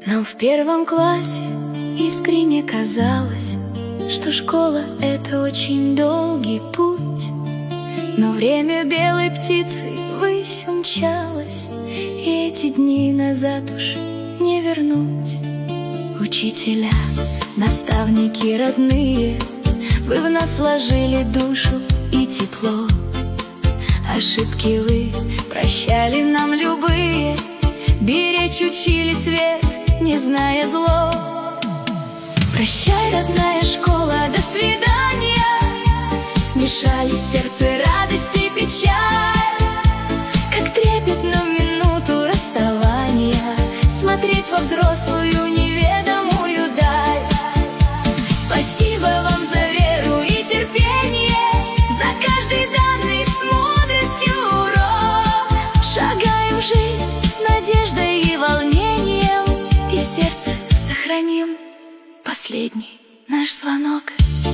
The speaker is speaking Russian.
Нам в первом классе искренне казалось, что школа — это очень долгий путь. Но время белой птицей ввысь умчалось, и эти дни назад уж не вернуть. Учителя, наставники родные, вы в нас вложили душу и тепло. Ошибки вы прощали нам любые, беречь учили свет, не зная зло. Прощай, родная школа, до свидания. Смешались в сердце радость и печаль, как трепетно в минуту расставания смотреть во взрослую неведомую даль. Спасибо вам за веру и терпение, за каждый данный с мудростью урок. Шагаем в жизнь с надеждой и волнением, и в сердце сохраним последний наш звонок.